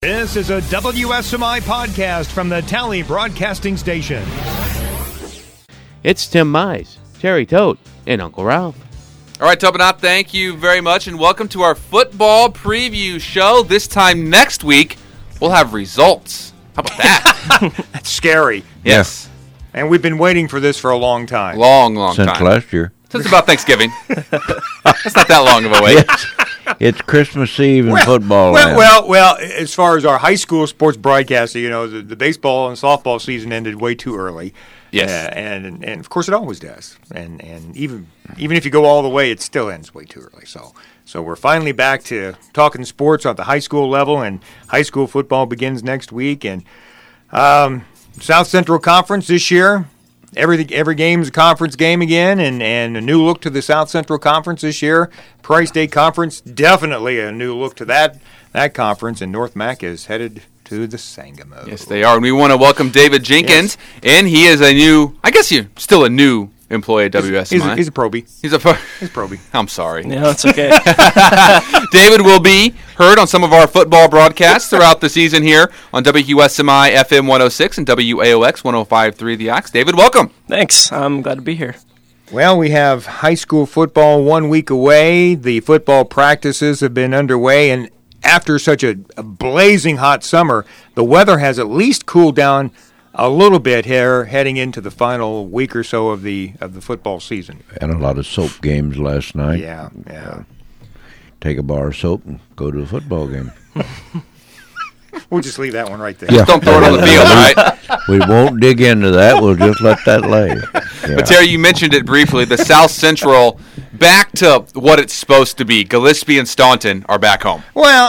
This is a WSMI podcast from the Tally Broadcasting Station. It's Tim Mize, Terry Tote, and Uncle Ralph. All right, Topinot, thank you very much, and welcome to our football preview show. This time next week, we'll have results. How about that? That's scary. Yes. And we've been waiting for this for a long time. Long Since time. last year. Since about Thanksgiving. That's not that long of a wait. It's Christmas Eve in football land. Well, as far as our high school sports broadcasting, you know, the baseball and softball season ended way too early. Yes. And of course it always does. And even if you go all the way, it still ends way too early. So we're finally back to talking sports at the high school level, and high school football begins next week. And South Central Conference this year, every game's a conference game again, and a new look to the South Central Conference this year. Prairie State Conference, definitely a new look to that conference, and North Mac is headed to the Sangamo. Yes, they are. And we want to welcome David Jenkins, and he is a new, I guess you're still a new employee at WSMI. He's a probie. He's a probie. I'm sorry. No, it's okay. David will be heard on some of our football broadcasts throughout the season here on WSMI FM 106 and WAOX 105.3 The Ox. David, welcome. Thanks. I'm glad to be here. Well, we have high school football 1 week away. The football practices have been underway, and after such a blazing hot summer, the weather has at least cooled down a little bit here heading into the final week or so of the football season. And a lot of soap games last night. Yeah. Take a bar of soap and go to a football game. We'll just leave that one right there. Yeah. Don't throw it on the field, right? We won't dig into that. We'll just let that lay. Yeah. But Terry, you mentioned it briefly. The South Central back to what it's supposed to be. Gillespie and Staunton are back home. Well,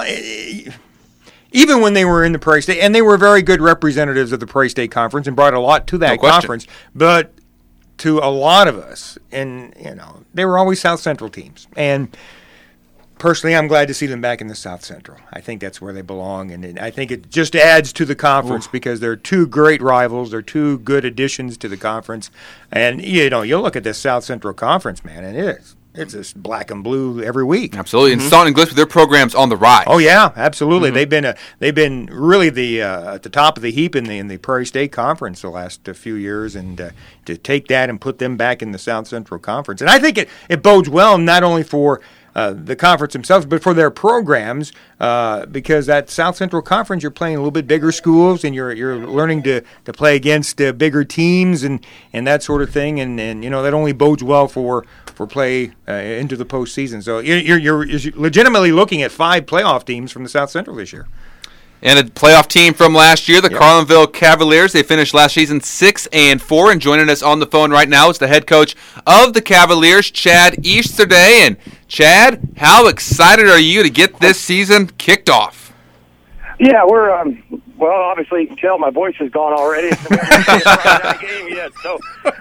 even when they were in the Prairie State, and they were very good representatives of the Prairie State Conference and brought a lot to that conference, but to a lot of us, and they were always South Central teams. And personally, I'm glad to see them back in the South Central. I think that's where they belong, and I think it just adds to the conference because they're two great rivals. They're two good additions to the conference. And, you look at this South Central Conference, man, and it's just black and blue every week. Absolutely. And Staunton and Gillespie, their program's on the rise. Oh, yeah, absolutely. They've been really at the top of the heap in the Prairie State Conference the last few years, and to take that and put them back in the South Central Conference. And I think it bodes well not only for the conference themselves, but for their programs, because that South Central Conference, you're playing a little bit bigger schools, and you're learning to play against bigger teams and that sort of thing, and that only bodes well for play into the postseason. So you're legitimately looking at 5 playoff teams from the South Central this year. And a playoff team from last year, the Carlinville Cavaliers. They finished last season 6-4. And joining us on the phone right now is the head coach of the Cavaliers, Chad Easterday. And Chad, how excited are you to get this season kicked off? Yeah, we're well. Obviously, you can tell my voice is gone already. It's not a game yet, so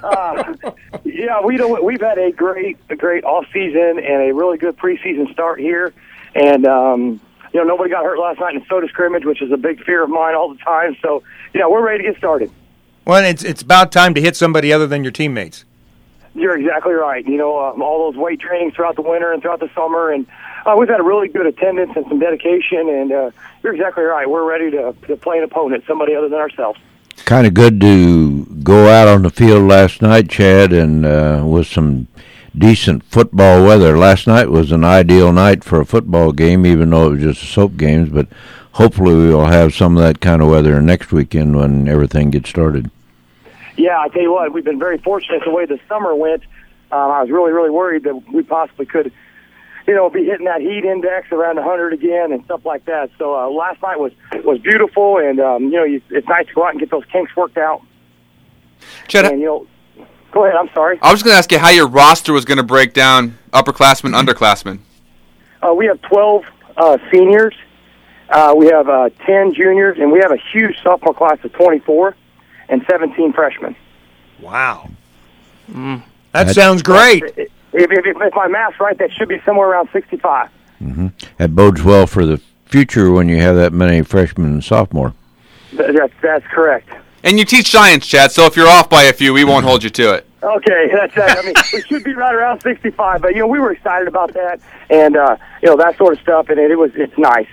yeah, we've had a great off season and a really good preseason start here, and nobody got hurt last night in the soda scrimmage, which is a big fear of mine all the time. So we're ready to get started. Well, it's about time to hit somebody other than your teammates. You're exactly right. All those weight trainings throughout the winter and throughout the summer, and we've had a really good attendance and some dedication, and you're exactly right. We're ready to play an opponent, somebody other than ourselves. Kind of good to go out on the field last night, Chad, and with some decent football weather. Last night was an ideal night for a football game, even though it was just soap games, but hopefully we will have some of that kind of weather next weekend when everything gets started. Yeah, I tell you what, we've been very fortunate the way the summer went. I was really, really worried that we possibly could, be hitting that heat index around 100 again and stuff like that. So last night was beautiful, and it's nice to go out and get those kinks worked out. Chad, and, go ahead. I'm sorry. I was going to ask you how your roster was going to break down upperclassmen, underclassmen. We have 12 seniors. We have 10 juniors, and we have a huge sophomore class of 24 and 17 freshmen. Wow. That sounds great. If my math's right, that should be somewhere around 65. Mm-hmm. That bodes well for the future when you have that many freshmen and sophomore. That's correct. And you teach science, Chad, so if you're off by a few, we won't hold you to it. Okay, we should be right around 65, but we were excited about that, and that sort of stuff, and it's nice.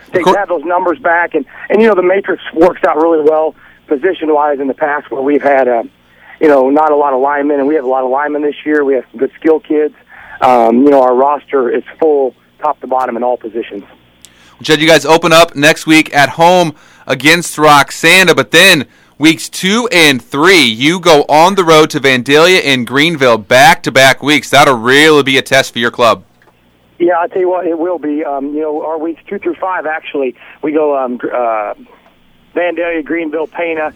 have those numbers back. And the matrix works out really well position-wise in the past where we've had, not a lot of linemen, and we have a lot of linemen this year. We have some good skill kids. Our roster is full top to bottom in all positions. Chad, you guys open up next week at home against Roxana, but then weeks 2 and 3, you go on the road to Vandalia and Greenville back-to-back weeks. That'll really be a test for your club. Yeah, I'll tell you what, it will be. Our weeks 2 through 5, actually, we go Vandalia, Greenville, Pana,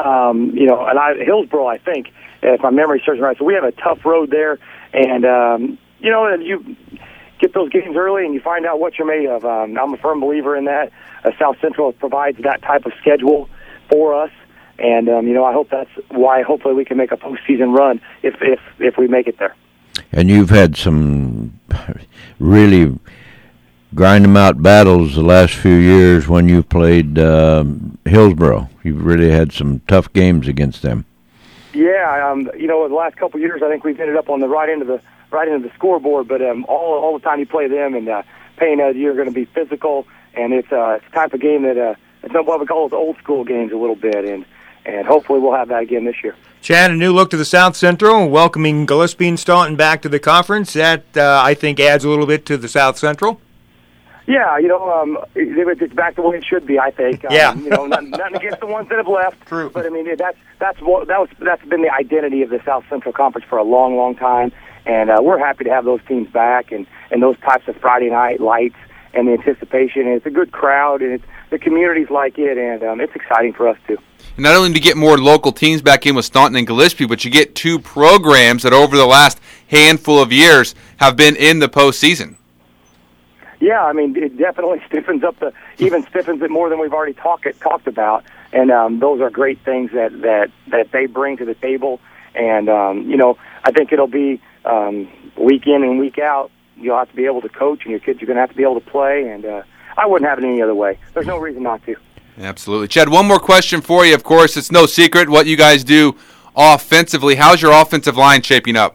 Hillsboro, I think, if my memory serves me right. So we have a tough road there, and you get those games early and you find out what you're made of. I'm a firm believer in that. South Central provides that type of schedule for us, and I hope that's why hopefully we can make a postseason run if we make it there. And you've had some really grind-em-out battles the last few years when you played Hillsboro. You've really had some tough games against them. Yeah, the last couple of years, I think we've ended up on the right end of the scoreboard. But all the time you play them and Pana, you're going to be physical, and it's a type of game that it's what we call those old school games a little bit, and hopefully we'll have that again this year. Chad, a new look to the South Central, welcoming Gillespie and Staunton back to the conference. That I think adds a little bit to the South Central. Yeah, it's back the way it should be, I think. Nothing against the ones that have left. True. But I mean, that's been the identity of the South Central Conference for a long, long time, and we're happy to have those teams back and those types of Friday night lights and the anticipation. And it's a good crowd, and the communities like it, and it's exciting for us too. And not only do you get more local teams back in with Staunton and Gillespie, but you get two programs that over the last handful of years have been in the postseason. Yeah, I mean, it definitely stiffens it more than we've already talked about, and those are great things that they bring to the table. And I think it'll be week in and week out. You'll have to be able to coach, and your kids are going to have to be able to play. And I wouldn't have it any other way. There's no reason not to. Absolutely, Chad. One more question for you. Of course, it's no secret what you guys do offensively. How's your offensive line shaping up?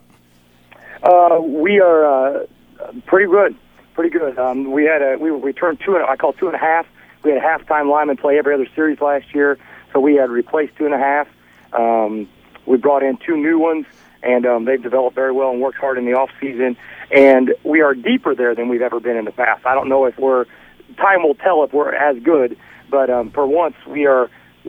We are pretty good. Pretty good. We turned 2.5. We had a halftime lineman play every other series last year, so we had replaced 2.5. We brought in 2 new ones, and they've developed very well and worked hard in the off season. And we are deeper there than we've ever been in the past. I don't know if time will tell if we're as good, but for once we are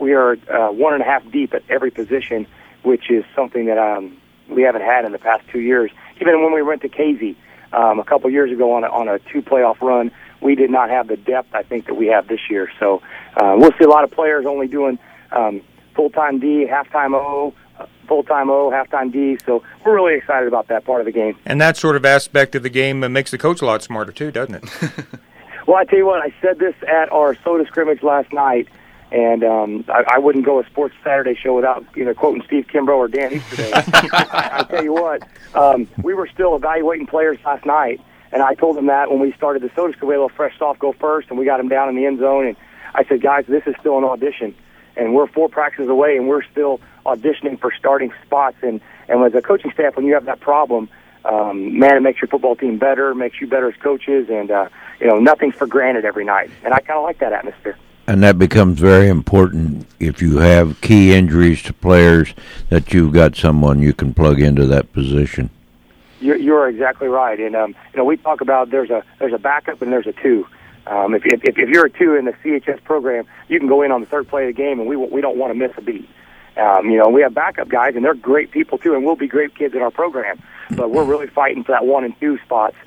1.5 deep at every position, which is something that we haven't had in the past 2 years. Even when we went to Casey a couple years ago on a 2 playoff run, we did not have the depth I think that we have this year. So we'll see a lot of players only doing full-time D, halftime O, full-time O, halftime D. So we're really excited about that part of the game. And that sort of aspect of the game makes the coach a lot smarter too, doesn't it? Well, I tell you what, I said this at our soda scrimmage last night, and I wouldn't go a Sports Saturday show without either quoting Steve Kimbrough or Dan Easterday. I tell you what, we were still evaluating players last night, and I told them that when we started the soda scrimmage, we had a little fresh soft go first, and we got them down in the end zone, and I said, guys, this is still an audition, and we're 4 practices away, and we're still auditioning for starting spots, and as a coaching staff, when you have that problem, it makes your football team better, makes you better as coaches, and nothing's for granted every night, and I kind of like that atmosphere. And that becomes very important if you have key injuries to players, that you've got someone you can plug into that position. You're exactly right, and we talk about there's a backup and there's a 2. If you're a 2 in the CHS program, you can go in on the 3rd play of the game, and we don't want to miss a beat. We have backup guys, and they're great people too, and we'll be great kids in our program. But we're really fighting for that 1 and 2 spots.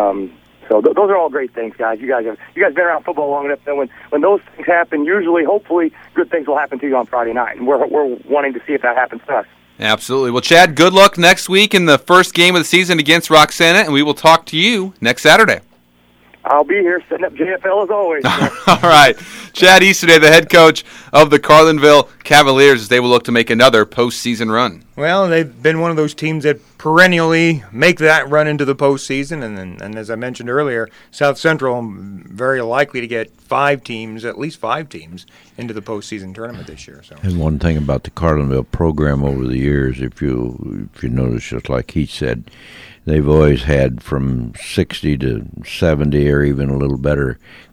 So those are all great things, guys. You guys been around football long enough that when those things happen, usually, hopefully, good things will happen to you on Friday night, and we're wanting to see if that happens to us. Absolutely. Well, Chad, good luck next week in the first game of the season against Roxana, and we will talk to you next Saturday. I'll be here setting up JFL as always. All right. Chad Easterday, the head coach of the Carlinville Cavaliers, as they will look to make another postseason run. Well, they've been one of those teams that perennially make that run into the postseason, and as I mentioned earlier, South Central very likely to get at least five teams, into the postseason tournament this year. So. And one thing about the Carlinville program over the years, if you notice, just like he said, they've always had from 60 to 70 or even a little better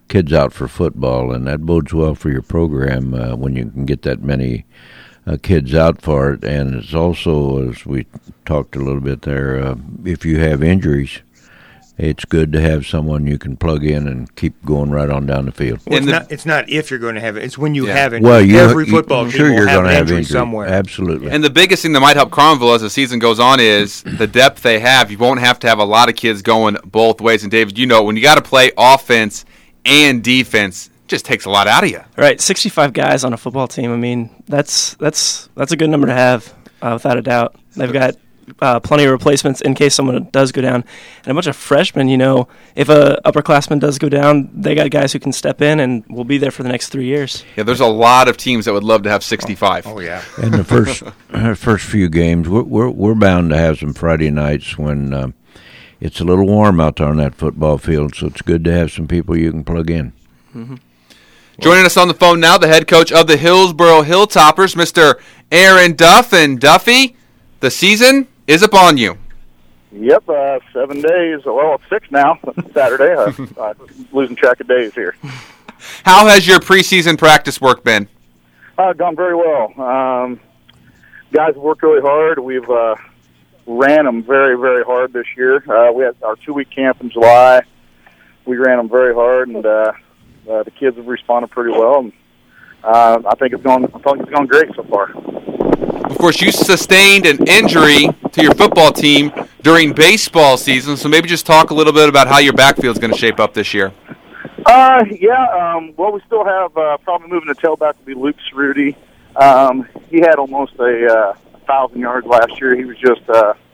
kids out for football, and that bodes well for your program when you can get that many kids out for it. And it's also, as we talked a little bit there, if you have injuries, it's good to have someone you can plug in and keep going right on down the field. Well, it's not if you're going to have it; it's when you have it. Well, every football team sure will you're have going to have injury injury somewhere. Absolutely. And the biggest thing that might help Carlinville as the season goes on is the depth they have. You won't have to have a lot of kids going both ways. And David, you know, when you got to play offense and defense, it just takes a lot out of you. Right, 65 guys on a football team. I mean, that's a good number to have, without a doubt. They've got plenty of replacements in case someone does go down. And a bunch of freshmen, you know, if a upperclassman does go down, they got guys who can step in and will be there for the next 3 years. Yeah, there's a lot of teams that would love to have 65. Oh yeah. And the first few games, we're bound to have some Friday nights when it's a little warm out there on that football field, so it's good to have some people you can plug in. Mm-hmm. Joining us on the phone now, the head coach of the Hillsboro Hilltoppers, Mr. Aaron Duff. And Duffy, the season is upon you. Yep, 7 days. Well, it's 6 now. Saturday. I'm losing track of days here. How has your preseason practice work been? Gone very well. Guys worked really hard. We've ran them very, very hard this year. We had our 2-week camp in July. We ran them very hard, and the kids have responded pretty well. And I think it's gone great so far. Of course, you sustained an injury to your football team during baseball season, so maybe just talk a little bit about how your backfield is going to shape up this year. Well, we still have probably moving the tailback will be Luke Cerruti. He had almost 1,000 yards last year. He was just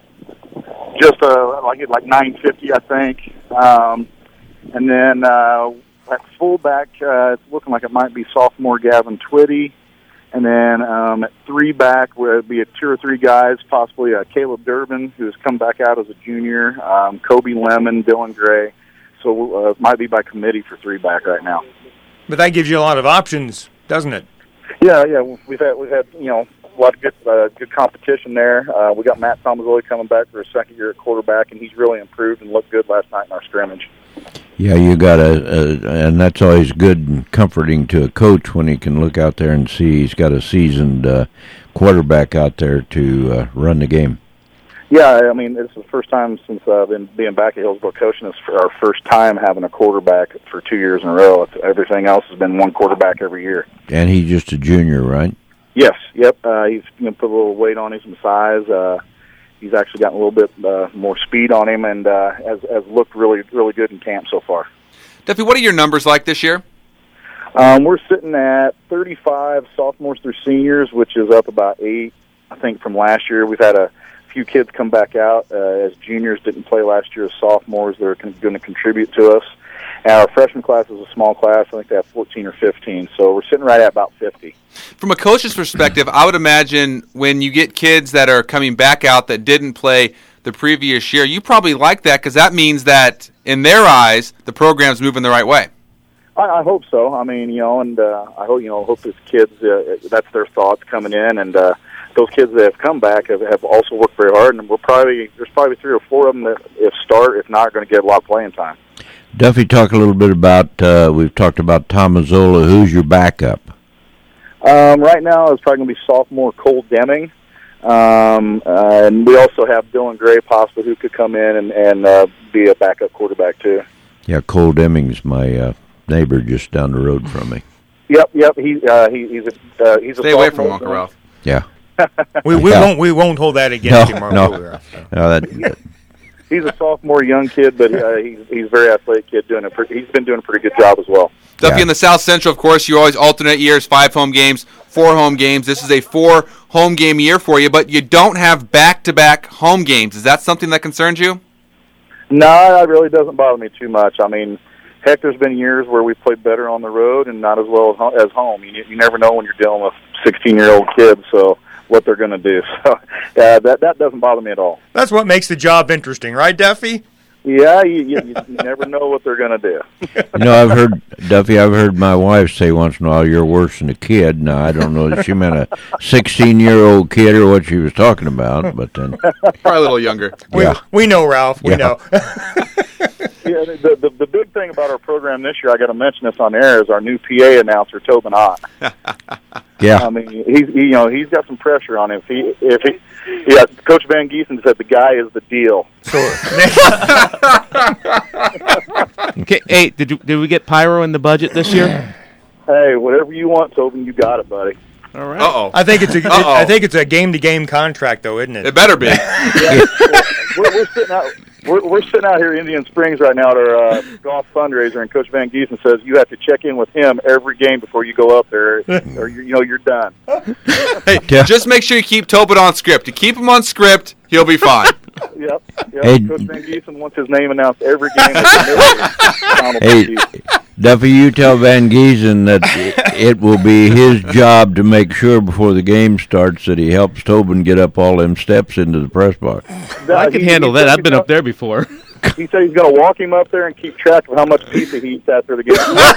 like 950, I think. And then at fullback, it's looking like it might be sophomore Gavin Twitty. And then at 3-back, would be 2 or 3 guys, possibly Caleb Durbin, who has come back out as a junior, Kobe Lemon, Dylan Gray. So it might be by committee for 3-back right now. But that gives you a lot of options, doesn't it? Yeah. We've had a lot of good competition there. We got Matt Tomazzoli coming back for a second year at quarterback, and he's really improved and looked good last night in our scrimmage. Yeah, you got and that's always good and comforting to a coach when he can look out there and see he's got a seasoned quarterback out there to run the game. Yeah, I mean, it's the first time since I've been being back at Hillsboro coaching. It's our first time having a quarterback for 2 years in a row. Everything else has been one quarterback every year. And he's just a junior, right? Yes, yep. He's put a little weight on him, some size. He's actually gotten a little bit more speed on him, and has looked really, really good in camp so far. Duffy, what are your numbers like this year? We're sitting at 35 sophomores through seniors, which is up about 8, I think, from last year. We've had a few kids come back out as juniors, didn't play last year as sophomores. They're going to contribute to us. And our freshman class is a small class. I think they have 14 or 15. So we're sitting right at about 50. From a coach's perspective, I would imagine when you get kids that are coming back out that didn't play the previous year, you probably like that because that means that, in their eyes, the program's moving the right way. I hope so. I mean, and I hope these kids, that's their thoughts coming in. And those kids that have come back have also worked very hard. And there's probably 3 or 4 of them that, if not, going to get a lot of playing time. Duffy, talk a little bit about, we've talked about Tomazzoli. Who's your backup? Right now it's probably going to be sophomore Cole Deming. And we also have Dylan Gray possibly who could come in and be a backup quarterback too. Yeah, Cole Deming's my neighbor just down the road from me. Yep. He's a Stay away from Uncle Ralph. Yeah. We won't hold that against him. No, he's a sophomore, young kid, but he's a very athletic kid. He's been doing a pretty good job as well. Duffy, in the South Central, of course, you always alternate years, 5 home games, 4 home games. This is a 4 home game year for you, but you don't have back-to-back home games. Is that something that concerns you? No, it really doesn't bother me too much. I mean, heck, there's been years where we played better on the road and not as well as home. You never know when you're dealing with 16-year-old kids, so what they're going to do. So that doesn't bother me at all. That's what makes the job interesting, right, Duffy? Yeah, you never know what they're going to do. I've heard my wife say once in a while, "You're worse than a kid." Now, I don't know if she meant a 16-year-old kid or what she was talking about, but then probably a little younger. We know, Ralph. We know. the big thing about our program this year, I got to mention this on air, is our new PA announcer, Tobin Ott. Yeah. I mean, he's got some pressure on him. Coach Van Giesen said the guy is the deal. Okay, hey, did we get pyro in the budget this year? Hey, whatever you want, Tobin, you got it, buddy. All right. Uh-oh. I think it's a game-to-game contract, though, isn't it? It better be. Yeah. We're sitting out here in Indian Springs right now at our golf fundraiser, and Coach Van Giesen says you have to check in with him every game before you go up there, or you're done. Hey, just make sure you keep Tobin on script. You keep him on script, he'll be fine. Yep. Hey, Coach Van Giesen wants his name announced every game. Hey, Duffy, you tell Van Giesen that it will be his job to make sure before the game starts that he helps Tobin get up all them steps into the press box. I can handle that. I've been up there before. He said he's going to walk him up there and keep track of how much pizza he eats after the game.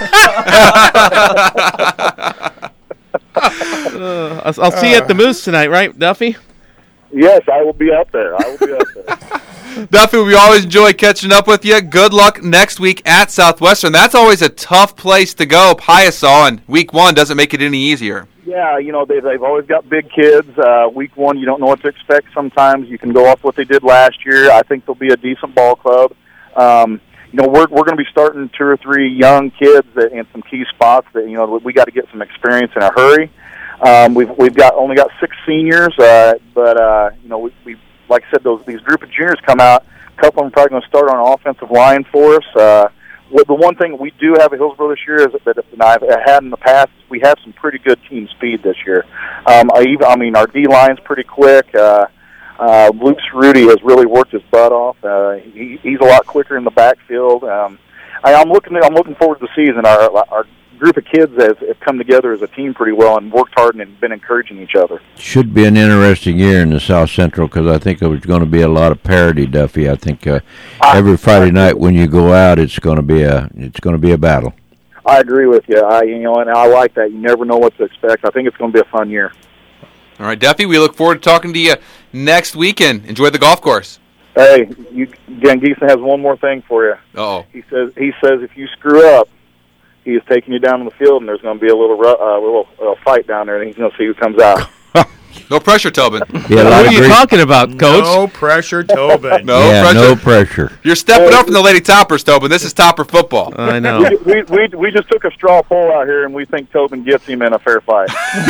I'll see you at the Moose tonight, right, Duffy? Yes, I will be up there. Duffy, we always enjoy catching up with you. Good luck next week at Southwestern. That's always a tough place to go. Piasaw, and week 1 doesn't make it any easier. Yeah, they've always got big kids. Week 1, you don't know what to expect sometimes. You can go off what they did last year. I think they'll be a decent ball club. We're going to be starting 2 or 3 young kids in some key spots that, we got to get some experience in a hurry. We've only got 6 seniors, but we like I said, these group of juniors come out. A couple of them are probably going to start on an offensive line for us. The one thing we do have at Hillsborough this year is that I've had in the past, we have some pretty good team speed this year. Our D line's pretty quick. Luke Cerruti has really worked his butt off. He's a lot quicker in the backfield. I'm looking forward to the season. Our group of kids have come together as a team pretty well and worked hard and been encouraging each other. Should be an interesting year in the South Central because I think there's going to be a lot of parity, Duffy. I think every Friday night when you go out, it's going to be a battle. I agree with you. And I like that. You never know what to expect. I think it's going to be a fun year. All right, Duffy, we look forward to talking to you next weekend. Enjoy the golf course. Hey, Van Giesen has one more thing for you. Uh-oh. He says if you screw up, he is taking you down on the field, and there's going to be a little fight down there, and he's going to see who comes out. No pressure, Tobin. Yeah, what are you talking about, Coach? No pressure, Tobin. No pressure. You're stepping up from the Lady Toppers, Tobin. This is Topper football. I know. We just took a straw poll out here, and we think Tobin gets him in a fair fight.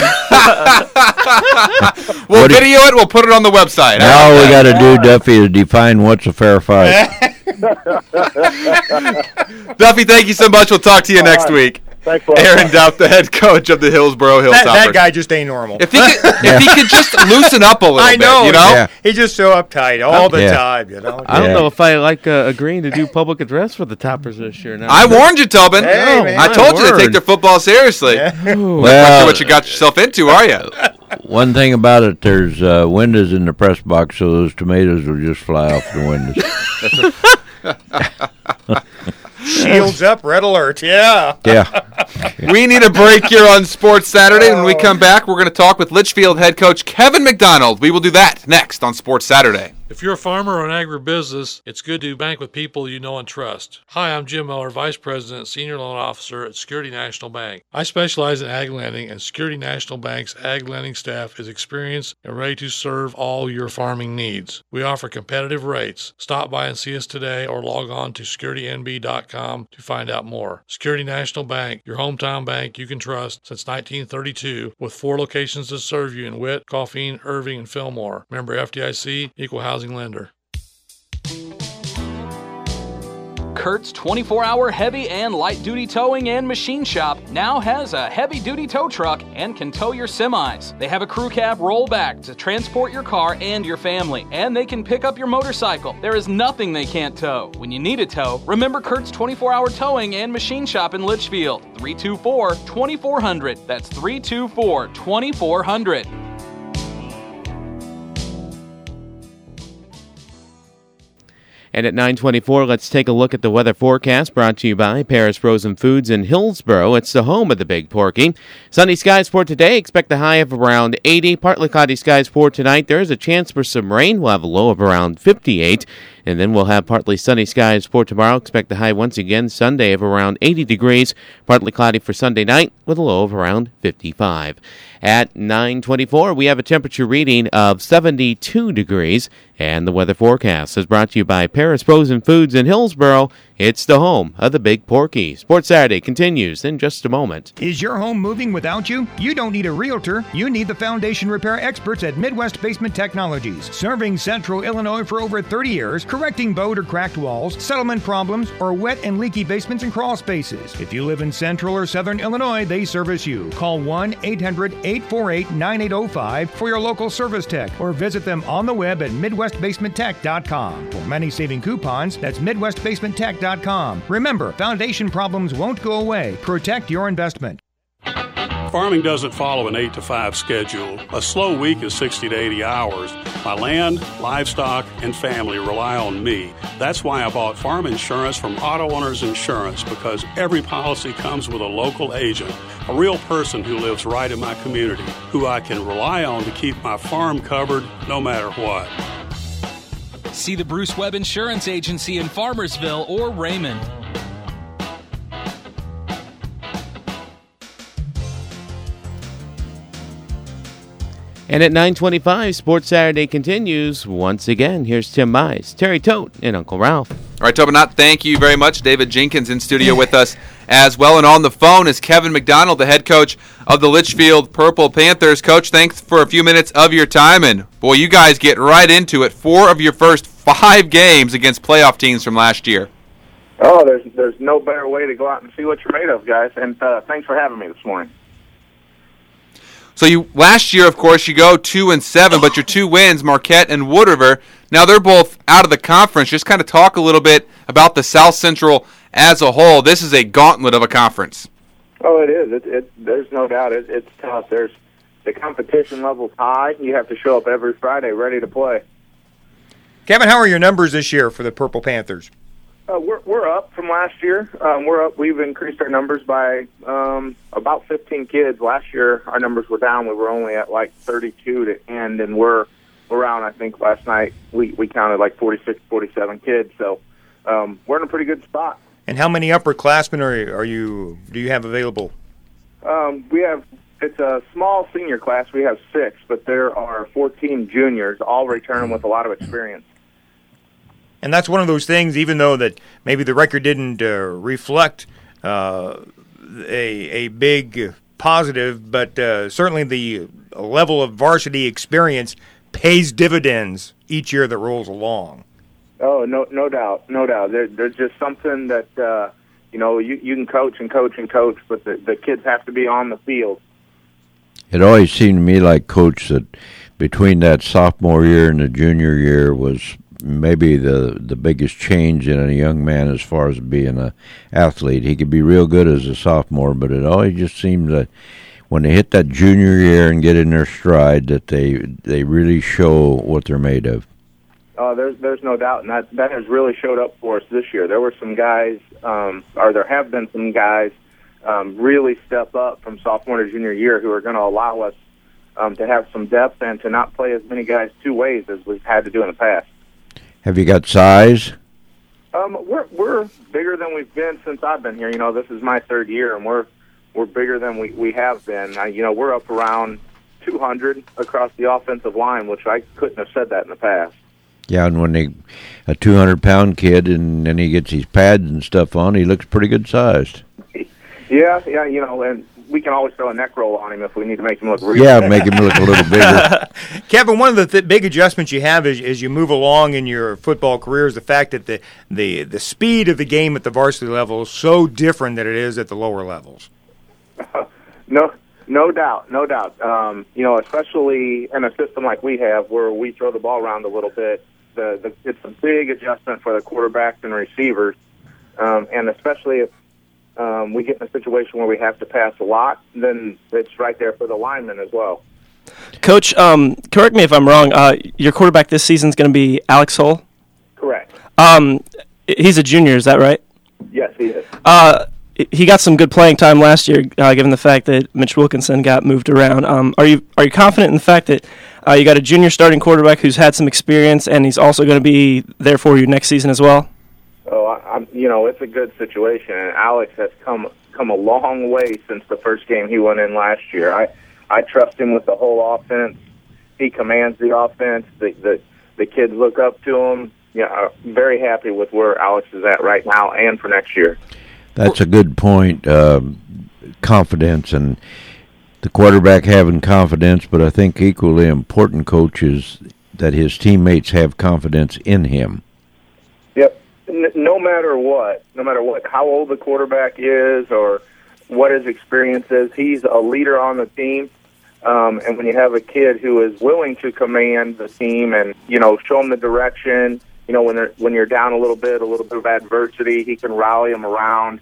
We'll video it. We'll put it on the website. Now all we got to do, Duffy, is define what's a fair fight. Duffy, thank you so much. We'll talk to you next week. Thanks a lot. Aaron Doubt, the head coach of the Hillsborough Hilltoppers. That guy just ain't normal. If he could just loosen up a little bit, you know? Yeah. He's just so uptight all the time, I don't know if I like agreeing to do public address for the Toppers this year. Now. I warned you, Tobin. Hey, man. I told you to take their football seriously. Yeah. Not sure what you got yourself into, are you? One thing about it, there's windows in the press box, so those tomatoes will just fly off the windows. Shields up, red alert. Yeah. We need a break here on Sports Saturday. When we come back, we're going to talk with Litchfield head coach Kevin McDonald. We will do that next on Sports Saturday. If you're a farmer or an agribusiness, it's good to bank with people you know and trust. Hi, I'm Jim Miller, Vice President, Senior Loan Officer at Security National Bank. I specialize in ag lending, and Security National Bank's ag lending staff is experienced and ready to serve all your farming needs. We offer competitive rates. Stop by and see us today or log on to securitynb.com to find out more. Security National Bank, your hometown bank you can trust since 1932, with 4 locations to serve you in Witt, Coffeen, Irving, and Fillmore. Member FDIC, Equal Housing Lender. Kurt's 24-hour heavy and light-duty towing and machine shop now has a heavy-duty tow truck and can tow your semis. They have a crew cab rollback to transport your car and your family, and they can pick up your motorcycle. There is nothing they can't tow. When you need a tow, remember Kurt's 24-hour towing and machine shop in Litchfield. 324-2400. That's 324-2400. And at 9:24, let's take a look at the weather forecast brought to you by Paris Frozen Foods in Hillsborough. It's the home of the Big Porky. Sunny skies for today. Expect a high of around 80. Partly cloudy skies for tonight. There is a chance for some rain. We'll have a low of around 58. And then we'll have partly sunny skies for tomorrow. Expect the high once again Sunday of around 80 degrees. Partly cloudy for Sunday night with a low of around 55. At 9:24, we have a temperature reading of 72 degrees. And the weather forecast is brought to you by Paris Frozen Foods in Hillsboro. It's the home of the Big Porky. Sports Saturday continues in just a moment. Is your home moving without you? You don't need a realtor. You need the foundation repair experts at Midwest Basement Technologies. Serving Central Illinois for over 30 years, correcting bowed or cracked walls, settlement problems, or wet and leaky basements and crawl spaces. If you live in Central or Southern Illinois, they service you. Call 1-800-848-9805 for your local service tech or visit them on the web at MidwestBasementTech.com. For many saving coupons, that's MidwestBasementTech.com. Remember, foundation problems won't go away. Protect your investment. Farming doesn't follow an 8-to-5 schedule. A slow week is 60 to 80 hours. My land, livestock, and family rely on me. That's why I bought farm insurance from Auto Owners Insurance, because every policy comes with a local agent, a real person who lives right in my community, who I can rely on to keep my farm covered no matter what. See the Bruce Webb Insurance Agency in Farmersville or Raymond. And at 9:25, Sports Saturday continues. Once again, here's Tim Mize, Terry Tote, and Uncle Ralph. All right, Tobinot, thank you very much. David Jenkins in studio with us as well. And on the phone is Kevin McDonald, the head coach of the Litchfield Purple Panthers. Coach, thanks for a few minutes of your time. And, boy, you guys get right into it. 4 of your first 5 games against playoff teams from last year. Oh, there's no better way to go out and see what you're made of, guys. And thanks for having me this morning. So last year, of course, you go 2-7, but your 2 wins, Marquette and Wood River. Now they're both out of the conference. Just kind of talk a little bit about the South Central as a whole. This is a gauntlet of a conference. Oh, it is. There's no doubt. It's tough. The competition level's high. You have to show up every Friday ready to play. Kevin, how are your numbers this year for the Purple Panthers? We're up from last year. We're up. We've increased our numbers by about 15 kids. Last year, our numbers were down. We were only at like 32 to end, and we're around. I think last night we counted like 46, 47 kids. So we're in a pretty good spot. And how many upperclassmen do you have available? It's a small senior class. We have 6, but there are 14 juniors, all returning with a lot of experience. And that's one of those things, even though that maybe the record didn't reflect a big positive, but certainly the level of varsity experience pays dividends each year that rolls along. Oh, no doubt. There's just something that, you can coach and coach and coach, but the kids have to be on the field. It always seemed to me like, Coach, that between that sophomore year and the junior year was maybe the biggest change in a young man as far as being an athlete. He could be real good as a sophomore, but it always just seemed that when they hit that junior year and get in their stride, that they really show what they're made of. Oh, there's no doubt, and that has really showed up for us this year. There were some guys, or there have been some guys, really step up from sophomore to junior year who are going to allow us to have some depth and to not play as many guys 2 ways as we've had to do in the past. Have you got size? We're bigger than we've been since I've been here. This is my 3rd year, and we're bigger than we have been. We're up around 200 across the offensive line, which I couldn't have said that in the past. Yeah, and when a 200-pound kid and then he gets his pads and stuff on, he looks pretty good sized. Yeah, and we can always throw a neck roll on him if we need to make him look real. Yeah, make him look a little bigger. Kevin, one of the big adjustments you have as you move along in your football career is the fact that the speed of the game at the varsity level is so different than it is at the lower levels. No doubt. Especially in a system like we have where we throw the ball around a little bit, it's a big adjustment for the quarterbacks and receivers, and especially if we get in a situation where we have to pass a lot, then it's right there for the linemen as well. Coach, correct me if I'm wrong. Your quarterback this season is going to be Alex Hull? Correct. He's a junior, is that right? Yes, he is. he got some good playing time last year, given the fact that Mitch Wilkinson got moved around. Are you confident in the fact that you got a junior starting quarterback who's had some experience, and he's also going to be there for you next season as well? Oh, it's a good situation, and Alex has come a long way since the first game he went in last year. I trust him with the whole offense. He commands the offense. The kids look up to him. I'm very happy with where Alex is at right now and for next year. That's a good point. Confidence and the quarterback having confidence, but I think equally important, coach, is that his teammates have confidence in him. Yep. No matter what, how old the quarterback is or what his experience is, he's a leader on the team. And when you have a kid who is willing to command the team and, show them the direction, when you're down a little bit of adversity, he can rally them around.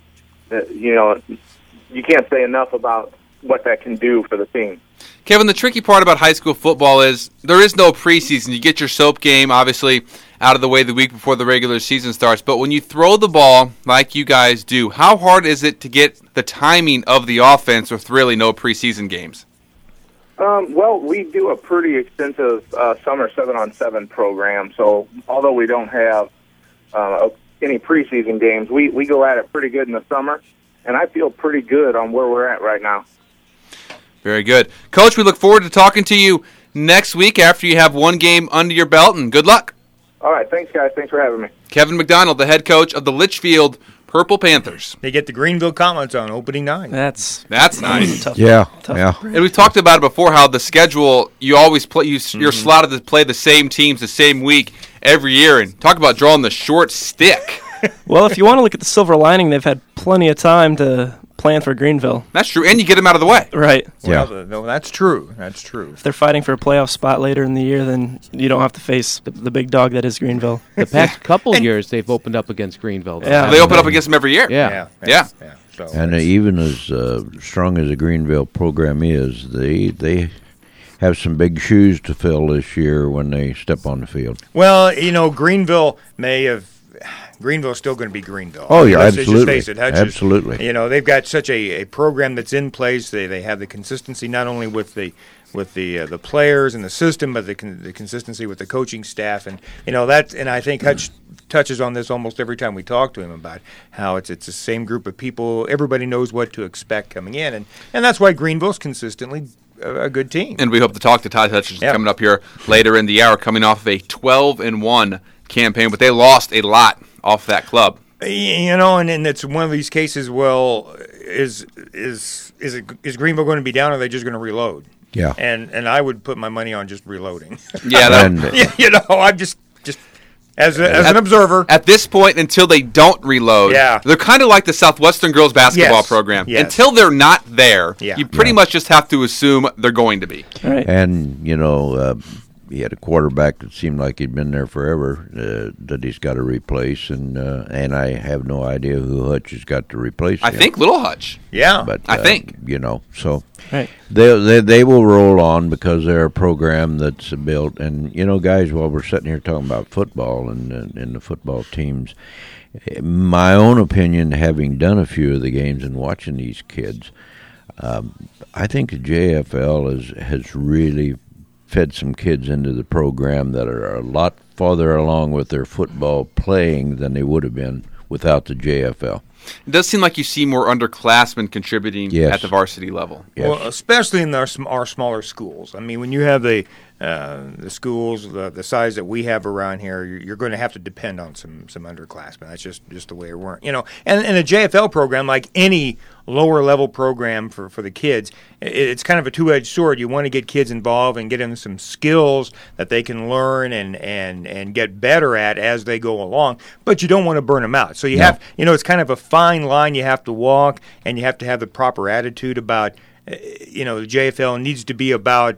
You can't say enough about what that can do for the team. Kevin, the tricky part about high school football is there is no preseason. You get your soap game, obviously, out of the way the week before the regular season starts. But when you throw the ball like you guys do, how hard is it to get the timing of the offense with really no preseason games? Well, we do a pretty extensive summer 7-on-7 program. So although we don't have any preseason games, we go at it pretty good in the summer. And I feel pretty good on where we're at right now. Very good. Coach, we look forward to talking to you next week after you have one game under your belt, and good luck. All right. Thanks, guys. Thanks for having me. Kevin McDonald, the head coach of the Litchfield Purple Panthers. They get the Greenville Comets on opening night. That's nice. Tough. Yeah. And we've talked about it before, how the schedule, you always play, you're slotted to play the same teams the same week every year, and talk about drawing the short stick. Well, if you want to look at the silver lining, they've had plenty of time to plan for Greenville. That's true, and you get them out of the way. Right. Well, no, that's true. That's true. If they're fighting for a playoff spot later in the year, then you don't have to face the big dog that is Greenville. The past couple years, they've opened up against Greenville. Yeah. They open up against them every year. Yeah. So And even as strong as the Greenville program is, they have some big shoes to fill this year when they step on the field. Well, Greenville's still going to be Greenville. Oh, yeah, Let's absolutely. just face it. Absolutely. They've got such a program that's in place. They have the consistency not only with the players and the system, but the consistency with the coaching staff, and I think Hutch touches on this almost every time we talk to him about how it's the same group of people. Everybody knows what to expect coming in, and that's why Greenville's consistently a good team. And we hope to talk to Todd Hutchinson coming up here later in the hour, coming off of a 12-1 campaign, but they lost a lot off that club. And it's one of these cases. Well, is Greenville going to be down, or are they just going to reload? Yeah. And I would put my money on just reloading. Yeah. I'm just as an observer. At this point, until they don't reload, they're kind of like the Southwestern girls basketball program. Yes. Until they're not there, you pretty much just have to assume they're going to be. Right. And, he had a quarterback that seemed like he'd been there forever that he's got to replace, and I have no idea who Hutch has got to replace him. I think Little Hutch. Yeah, but I think so. Right. They will roll on because they're a program that's built. And guys, while we're sitting here talking about football and the football teams, my own opinion, having done a few of the games and watching these kids, I think the JFL has really fed some kids into the program that are a lot farther along with their football playing than they would have been without the JFL. It does seem like you see more underclassmen contributing Yes. at the varsity level. Yes. Well, especially in our smaller schools. I mean, when you have the schools the size that we have around here, you're going to have to depend on some underclassmen. That's just the way it works. And the JFL program, like any lower level program for the kids, it's kind of a two-edged sword. You want to get kids involved and get them some skills that they can learn and get better at as they go along, but you don't want to burn them out. So you have, it's kind of a fine line you have to walk, and you have to have the proper attitude about, the JFL needs to be about,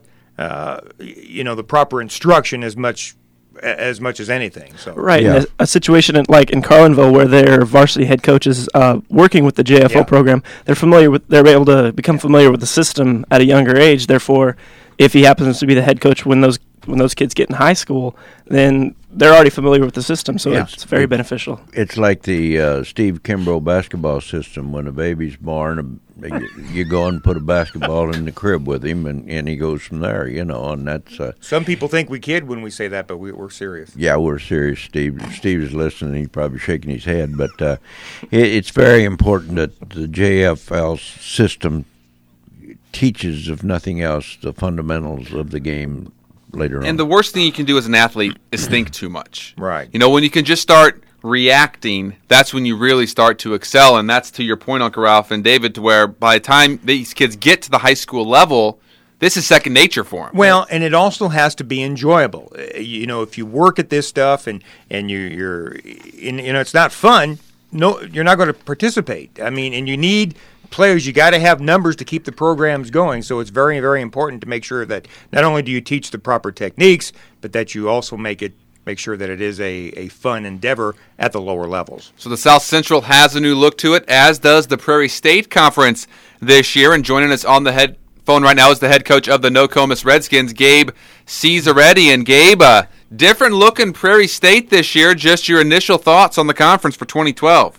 the proper instruction as much as anything. So Right. Yeah. In a situation like in Carlinville where their varsity head coach is working with the JFL program, they're able to become familiar with the system at a younger age. Therefore, if he happens to be the head coach when those when those kids get in high school, then they're already familiar with the system, so it's very beneficial. It's like the Steve Kimbrough basketball system. When a baby's born, you go and put a basketball in the crib with him, and he goes from there, and that's... Some people think we kid when we say that, but we're serious. Yeah, we're serious, Steve. Steve is listening. He's probably shaking his head, but it's very important that the JFL system teaches, if nothing else, the fundamentals of the game later on. And the worst thing you can do as an athlete is think too much. Right. When you can just start reacting, that's when you really start to excel. And that's to your point, Uncle Ralph and David, to where by the time these kids get to the high school level, this is second nature for them. Well, and it also has to be enjoyable. If you work at this stuff and you're it's not fun, no, you're not going to participate. And you need players. You got to have numbers to keep the programs going. So it's very, very important to make sure that not only do you teach the proper techniques, but that you also make sure that it is a fun endeavor at the lower levels. So the South Central has a new look to it, as does the Prairie State Conference this year. And joining us on the phone right now is the head coach of the Nokomis Redskins, Gabe Cesaretti. And Gabe, different look in Prairie State this year. Just your initial thoughts on the conference for 2012.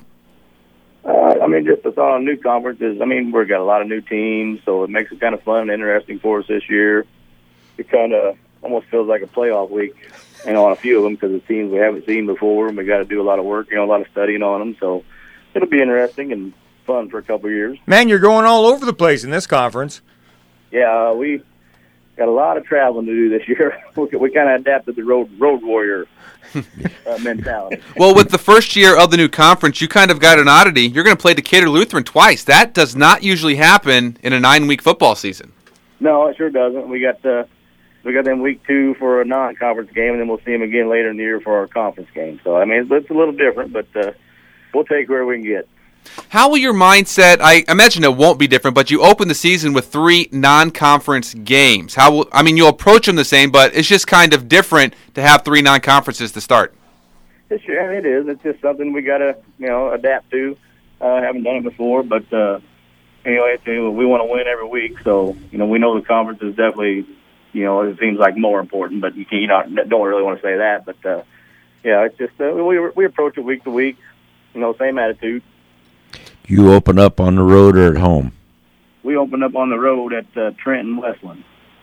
Just the thought on new conferences. We've got a lot of new teams, so it makes it kind of fun and interesting for us this year. It kind of almost feels like a playoff week, on a few of them, because it's teams we haven't seen before, and we got to do a lot of work, a lot of studying on them. So it'll be interesting and fun for a couple of years. Man, you're going all over the place in this conference. Yeah, we got a lot of traveling to do this year. We kind of adapted the road warrior mentality. Well, with the first year of the new conference, you kind of got an oddity. You're going to play Decatur Lutheran twice. That does not usually happen in a 9-week football season. No, it sure doesn't. We got them week 2 for a non-conference game, and then we'll see them again later in the year for our conference game. So, it's a little different, but we'll take where we can get. How will your mindset, I imagine it won't be different, but you open the season with 3 non-conference games. You'll approach them the same, but it's just kind of different to have 3 non-conferences to start. It is. It's just something we got to, adapt to. Haven't done it before, but anyway, we want to win every week. So, we know the conference is definitely, it seems like more important, but you don't really want to say that. But, it's just we approach it week to week, same attitude. You open up on the road or at home? We open up on the road at Trenton Westland.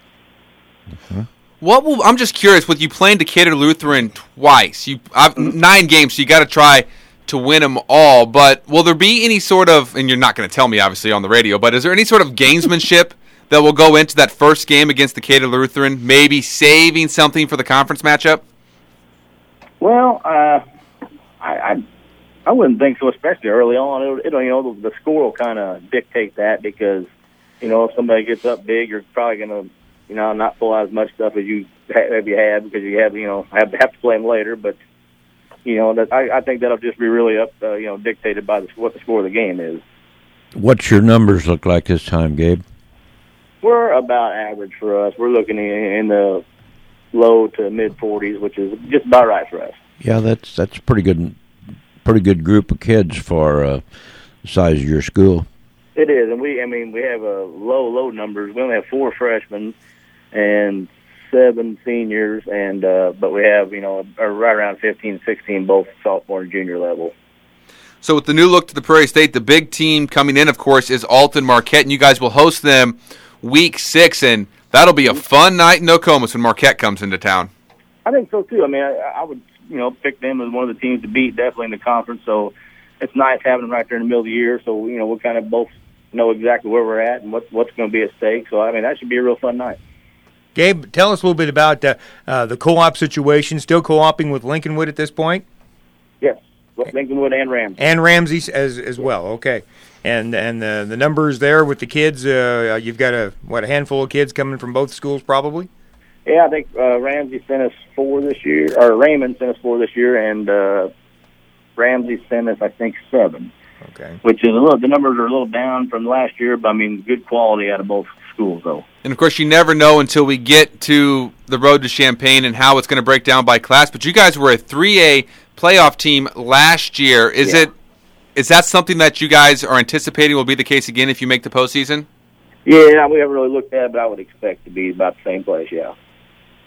Uh-huh. I'm just curious, with you playing Decatur Lutheran twice, 9 games, so you got to try to win them all, but will there be any sort of, and you're not going to tell me obviously on the radio, but is there any sort of gamesmanship that will go into that first game against Decatur Lutheran, maybe saving something for the conference matchup? Well, I wouldn't think so, especially early on. The score will kind of dictate that, because, if somebody gets up big, you're probably going to, not pull out as much stuff as you maybe had, because you have to play them later. But, I think that'll just be really up, dictated by what the score of the game is. What's your numbers look like this time, Gabe? We're about average for us. We're looking in the low to mid 40s, which is just about right for us. Yeah, that's pretty good. Pretty good group of kids for the size of your school. It is, and we have low numbers. We only have 4 freshmen and 7 seniors, and but we have right around 15, 16, both sophomore and junior level. So with the new look to the Prairie State, the big team coming in, of course, is Alton Marquette, and you guys will host them week 6, and that'll be a fun night in Nokomis when Marquette comes into town. I think so too. I would pick them as one of the teams to beat, definitely in the conference. So it's nice having them right there in the middle of the year. So, we'll kind of both know exactly where we're at and what's going to be at stake. So, that should be a real fun night. Gabe, tell us a little bit about the co-op situation. Still co-oping with Lincolnwood at this point? Yes, Lincolnwood and Ramsey. And Ramsey as well, okay. And the numbers there with the kids, you've got a handful of kids coming from both schools probably? Yeah, I think Ramsey sent us 4 this year, or Raymond sent us 4 this year, and Ramsey sent us, I think, 7. Okay. Which is the numbers are a little down from last year, but good quality out of both schools, though. And of course, you never know until we get to the road to Champaign and how it's going to break down by class. But you guys were a 3A playoff team last year. Is that something that you guys are anticipating will be the case again if you make the postseason? Yeah, we haven't really looked at it, but I would expect to be about the same place. Yeah.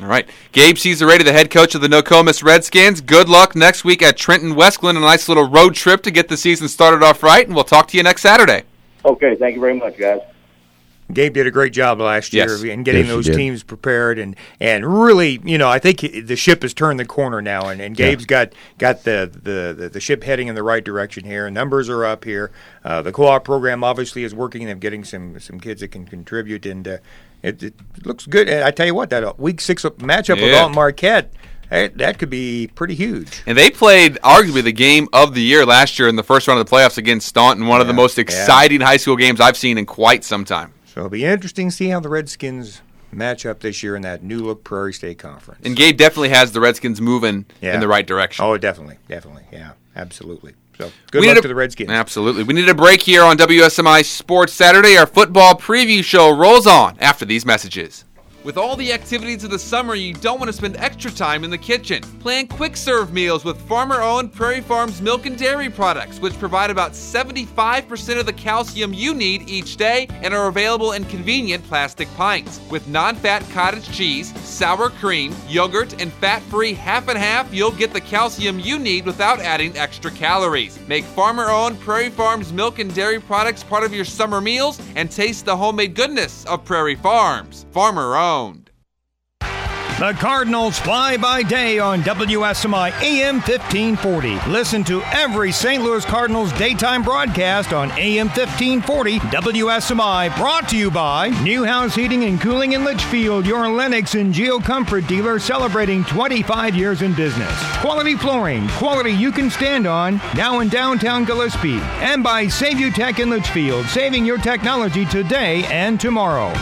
All right. Gabe Cesarati, the head coach of the Nokomis Redskins. Good luck next week at Trenton Westglen. A nice little road trip to get the season started off right, and we'll talk to you next Saturday. Okay, thank you very much, guys. Gabe did a great job last year in getting those teams prepared, and really, I think the ship has turned the corner now, and Gabe's got the ship heading in the right direction here. Numbers are up here. The co-op program obviously is working and getting some kids that can contribute, and it looks good. And I tell you what, that Week 6 matchup with Alton Marquette, that could be pretty huge. And they played arguably the game of the year last year in the first round of the playoffs against Staunton, one of the most exciting high school games I've seen in quite some time. So it'll be interesting to see how the Redskins match up this year in that new look Prairie State Conference. And Gabe definitely has the Redskins moving in the right direction. Oh, definitely. Yeah, absolutely. So good luck to the Redskins. Absolutely. We need a break here on WSMI Sports Saturday. Our football preview show rolls on after these messages. With all the activities of the summer, you don't want to spend extra time in the kitchen. Plan quick-serve meals with farmer-owned Prairie Farms milk and dairy products, which provide about 75% of the calcium you need each day and are available in convenient plastic pints. With non-fat cottage cheese, sour cream, yogurt, and fat-free half and half, you'll get the calcium you need without adding extra calories. Make farmer-owned Prairie Farms milk and dairy products part of your summer meals and taste the homemade goodness of Prairie Farms. Farmer-owned. The Cardinals fly by day on WSMI AM 1540. Listen to every St. Louis Cardinals daytime broadcast on AM 1540 WSMI, brought to you by Newhouse Heating and Cooling in Litchfield, your Lennox and GeoComfort dealer celebrating 25 years in business. Quality flooring, quality you can stand on, now in downtown Gillespie. And by Save You Tech in Litchfield, saving your technology today and tomorrow.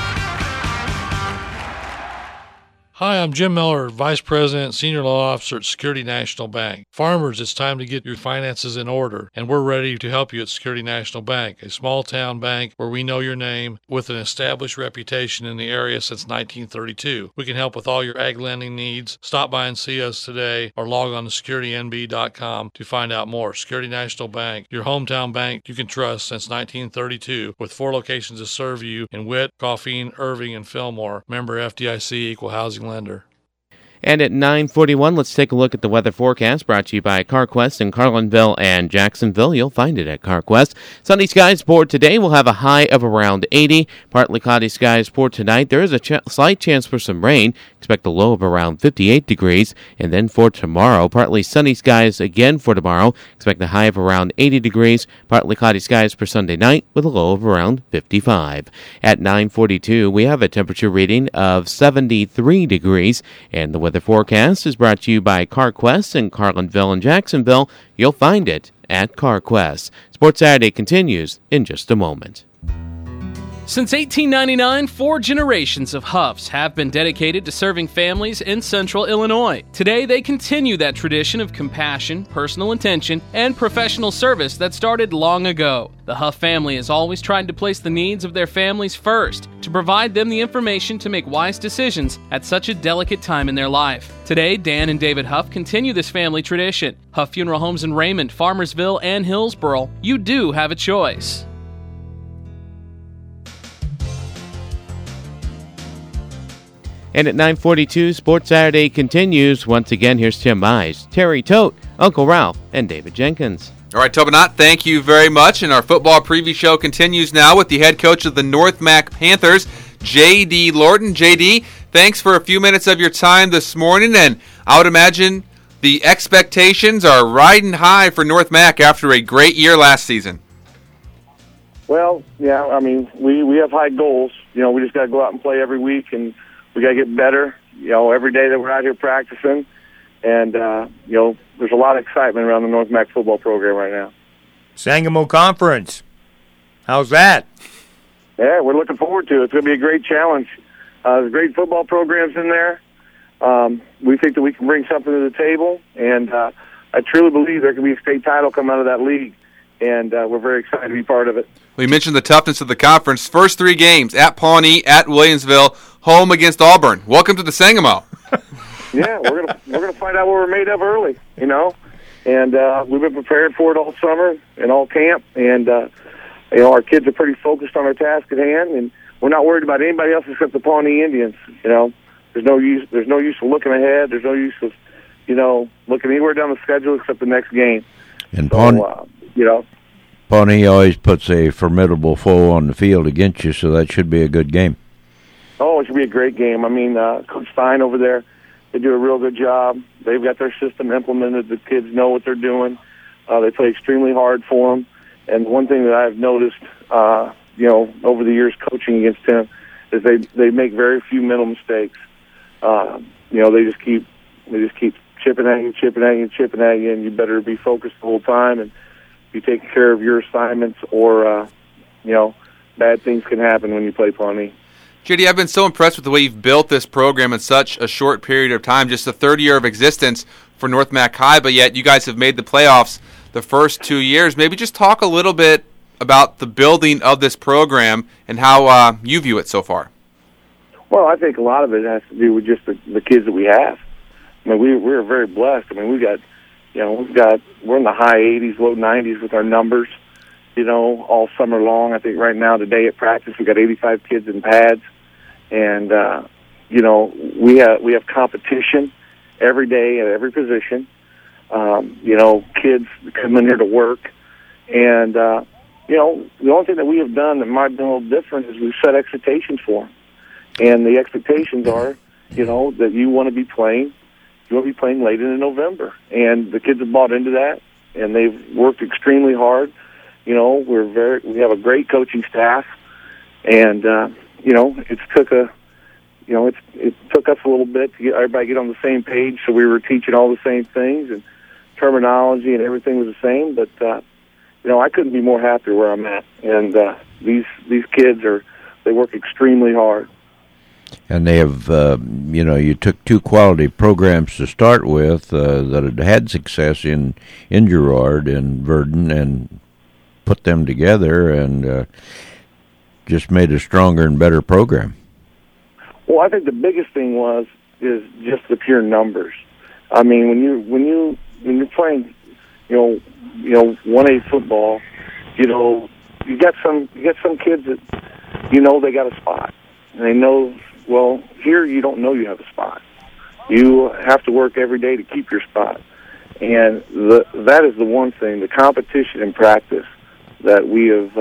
Hi, I'm Jim Miller, Vice President, Senior Loan Officer at Security National Bank. Farmers, it's time to get your finances in order, and we're ready to help you at Security National Bank, a small-town bank where we know your name with an established reputation in the area since 1932. We can help with all your ag lending needs. Stop by and see us today or log on to securitynb.com to find out more. Security National Bank, your hometown bank you can trust since 1932, with 4 locations to serve you in Witt, Coffeen, Irving, and Fillmore. Member FDIC, Equal Housing Lender. And at 9:41, let's take a look at the weather forecast brought to you by CarQuest in Carlinville and Jacksonville. You'll find it at CarQuest. Sunny skies for today. We'll have a high of around 80. Partly cloudy skies for tonight. There is a slight chance for some rain. Expect a low of around 58 degrees. And then for tomorrow, partly sunny skies again for tomorrow. Expect a high of around 80 degrees. Partly cloudy skies for Sunday night with a low of around 55. At 9:42, we have a temperature reading of 73 degrees. And the weather forecast is brought to you by CarQuest in Carlinville and Jacksonville. You'll find it at CarQuest. Sports Saturday continues in just a moment. Since 1899, 4 generations of Huffs have been dedicated to serving families in central Illinois. Today, they continue that tradition of compassion, personal attention, and professional service that started long ago. The Huff family has always tried to place the needs of their families first, to provide them the information to make wise decisions at such a delicate time in their life. Today, Dan and David Huff continue this family tradition. Huff Funeral Homes in Raymond, Farmersville, and Hillsboro. You do have a choice. And at 9:42, Sports Saturday continues. Once again, here's Tim Mize, Terry Tote, Uncle Ralph, and David Jenkins. All right, Tobinot, thank you very much. And our football preview show continues now with the head coach of the North Mac Panthers, J.D. Lorton. J.D., thanks for a few minutes of your time this morning. And I would imagine the expectations are riding high for North Mac after a great year last season. Well, yeah, I mean, we have high goals. You know, we just got to go out and play every week, and we got to get better, you know, every day that we're out here practicing. And, you know, there's a lot of excitement around the North Mac football program right now. Sangamo Conference. How's that? Yeah, we're looking forward to it. It's going to be a great challenge. There's great football programs in there. We think that we can bring something to the table. And I truly believe there can be a state title come out of that league. And we're very excited to be part of it. We mentioned the toughness of the conference. First 3 games, at Pawnee, at Williamsville, home against Auburn. Welcome to the Sangamo. Yeah, we're gonna find out what we're made of early, you know. And we've been prepared for it all summer and all camp. And, you know, our kids are pretty focused on our task at hand. And we're not worried about anybody else except the Pawnee Indians, you know. there's no use of looking ahead. There's no use of, looking anywhere down the schedule except the next game. And Pawnee always puts a formidable foe on the field against you, so that should be a good game. Oh, it should be a great game. I mean, Coach Stein over there, they do a real good job. They've got their system implemented. The kids know what they're doing. They play extremely hard for them. And one thing that I've noticed, over the years coaching against him, is they make very few mental mistakes. They just keep chipping at you, and you better be focused the whole time and be taking care of your assignments, or bad things can happen when you play Pawnee. JD, I've been so impressed with the way you've built this program in such a short period of time, just the third year of existence for North Mac High, but yet you guys have made the playoffs the first 2 years. Maybe just talk a little bit about the building of this program and how you view it so far. Well, I think a lot of it has to do with just the kids that we have. I mean, we're very blessed. I mean, we're in the high 80s, low 90s with our numbers, all summer long. I think right now, today at practice, we got 85 kids in pads. And, we have competition every day at every position. Kids come in here to work. And, the only thing that we have done that might be a little different is we've set expectations for them. And the expectations are, that you want to be playing. You want to be playing late into November. And the kids have bought into that, and they've worked extremely hard. We have a great coaching staff, and, it took us a little bit to get everybody get on the same page, so we were teaching all the same things, and terminology and everything was the same. But I couldn't be more happy where I'm at. And these kids they work extremely hard. And they have, you took two quality programs to start with that had success in Girard and Verdon, and put them together and just made a stronger and better program. Well, I think the biggest thing is just the pure numbers. I mean, when you're playing, 1A football, you got some kids that they got a spot, and they know. Well, here you don't know you have a spot. You have to work every day to keep your spot, and that is the one thing. The competition in practice that we've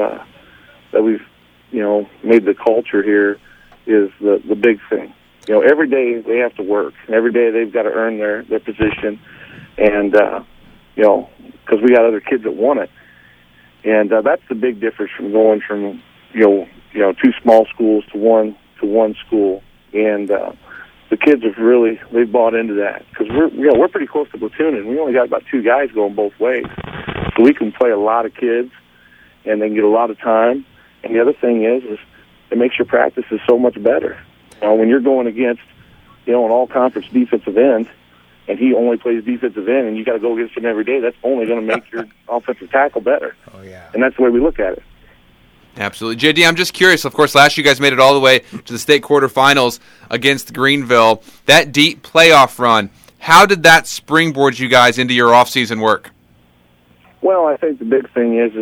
made the culture here is the big thing. Every day they have to work. Every day they've got to earn their position, and because we got other kids that want it, and that's the big difference from going from two small schools to one school. And the kids they've bought into that, because we're pretty close to platooning. We only got about 2 guys going both ways, so we can play a lot of kids, and they can get a lot of time. And the other thing is it makes your practices so much better. When you're going against, an all-conference defensive end, and he only plays defensive end, and you got to go against him every day, that's only going to make your offensive tackle better. Oh, yeah. And that's the way we look at it. Absolutely. JD, I'm just curious. Of course, last year you guys made it all the way to the state quarterfinals against Greenville. That deep playoff run, how did that springboard you guys into your off-season work? Well, I think the big thing is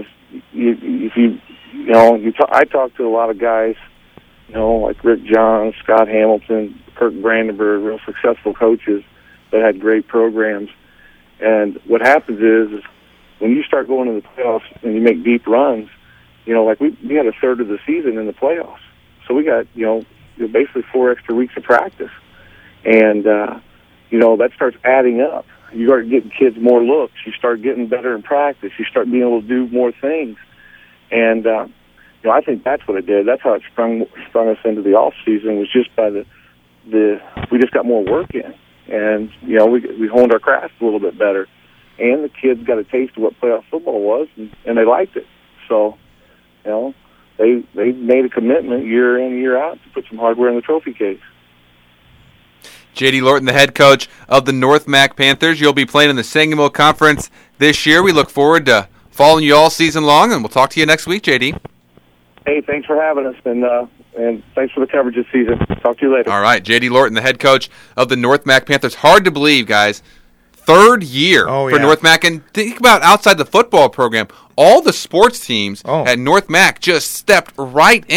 I talk to a lot of guys, like Rick Johns, Scott Hamilton, Kirk Brandenburg, real successful coaches that had great programs. And what happens is when you start going to the playoffs and you make deep runs, like we had a third of the season in the playoffs. So we got, basically 4 extra weeks of practice. And, that starts adding up. You start getting kids more looks. You start getting better in practice. You start being able to do more things. And, I think that's what it did. That's how it sprung us into the off season, was just by we just got more work in. And, we honed our craft a little bit better. And the kids got a taste of what playoff football was, and they liked it. So, they made a commitment year in, year out to put some hardware in the trophy case. J.D. Lorton, the head coach of the North Mac Panthers. You'll be playing in the Sangamo Conference this year. We look forward to following you all season long, and we'll talk to you next week, J.D. Hey, thanks for having us, and thanks for the coverage this season. Talk to you later. All right, J.D. Lorton, the head coach of the North Mac Panthers. Hard to believe, guys. Third year for North Mac. And think about outside the football program, all the sports teams at North Mac just stepped right in.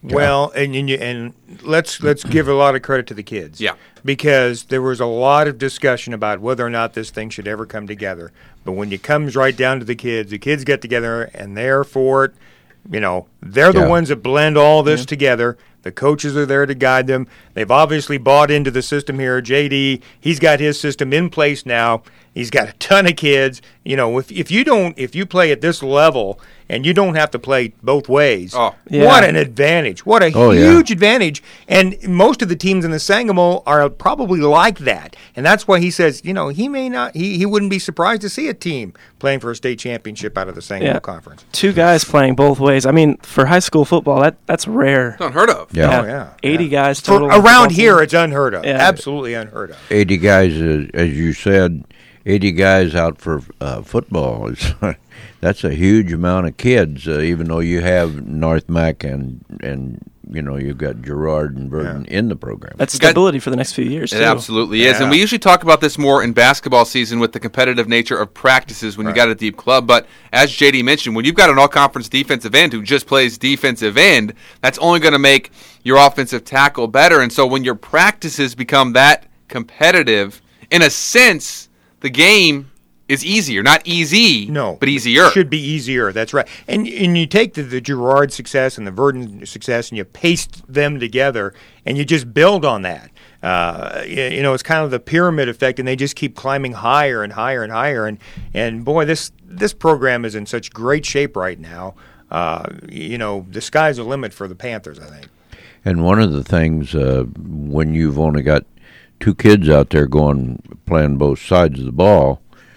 Well, and let's give a lot of credit to the kids. Yeah. Because there was a lot of discussion about whether or not this thing should ever come together. But when it comes right down to the kids get together and they're for it. They're the ones that blend all this together. The coaches are there to guide them. They've obviously bought into the system here. JD, he's got his system in place now. He's got a ton of kids. If you play at this level and you don't have to play both ways, what an advantage. What a huge advantage. And most of the teams in the Sangamo are probably like that. And that's why he says, he wouldn't be surprised to see a team playing for a state championship out of the Sangamo Conference. 2 guys playing both ways. I mean, for high school football, that's rare. It's unheard of. Yeah. Oh, yeah. 80 guys total. Around here, it's unheard of. Yeah. Absolutely unheard of. 80 guys, as you said, 80 guys out for football. That's a huge amount of kids, even though you have North Mac and you've got Girard and Burton in the program. That's stability for the next few years, too. It absolutely is. And we usually talk about this more in basketball season with the competitive nature of practices when you got a deep club. But as JD mentioned, when you've got an all-conference defensive end who just plays defensive end, that's only going to make your offensive tackle better. And so when your practices become that competitive, in a sense, the game is easier. Not easy, but easier. Should be easier. That's right. And you take the Girard success and the Verdon success and you paste them together and you just build on that. It's kind of the pyramid effect, and they just keep climbing higher and higher and higher. And boy, this program is in such great shape right now. The sky's the limit for the Panthers, I think. And one of the things when you've only got 2 kids out there playing both sides of the ball,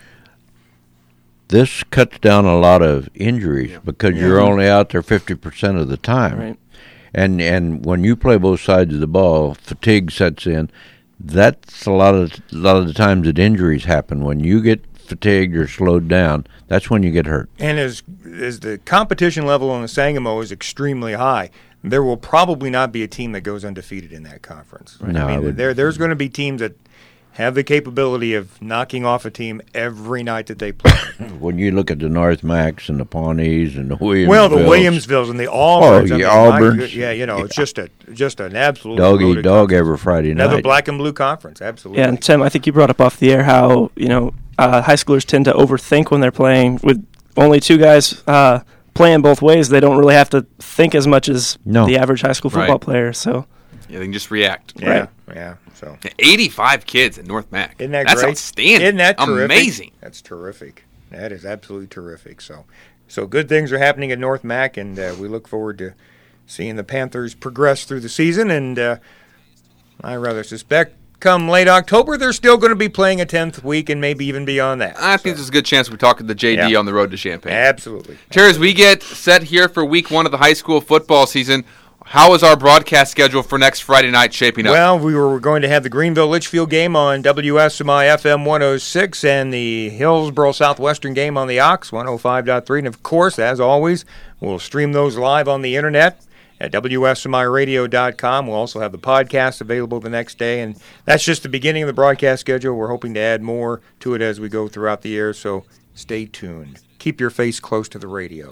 this cuts down a lot of injuries because you're only out there 50% of the time. Right. And when you play both sides of the ball, fatigue sets in. That's a lot of the times that injuries happen. When you get fatigued or slowed down, that's when you get hurt. And as the competition level on the Sangamo is extremely high, there will probably not be a team that goes undefeated in that conference. Right? No, there's going to be teams that have the capability of knocking off a team every night that they play. When you look at the North Macs and the Pawnees and the Williamsvilles. Well, the Williamsvilles and the Auburns. Auburns. It's just an absolute dog every Friday night. Another black and blue conference, absolutely. Yeah, and Tim, I think you brought up off the air how, high schoolers tend to overthink when they're playing. With only 2 guys playing both ways, they don't really have to think as much as the average high school football player. So they can just react. Yeah, yeah. So 85 kids at North Mac. Isn't that That's great? outstanding. Isn't that terrific? Amazing. That's terrific. That is absolutely terrific. So good things are happening at North Mac, and we look forward to seeing the Panthers progress through the season. And I rather suspect come late October, they're still going to be playing a 10th week and maybe even beyond that. I think there's a good chance we're talking to JD on the road to Champaign. Absolutely. Terry, as we get set here for week 1 of the high school football season, how is our broadcast schedule for next Friday night shaping up? Well, we were going to have the Greenville-Litchfield game on WSMI FM 106 and the Hillsboro Southwestern game on the Ox 105.3. And, of course, as always, we'll stream those live on the Internet at WSMIRadio.com. We'll also have the podcast available the next day. And that's just the beginning of the broadcast schedule. We're hoping to add more to it as we go throughout the year, so stay tuned. Keep your face close to the radio.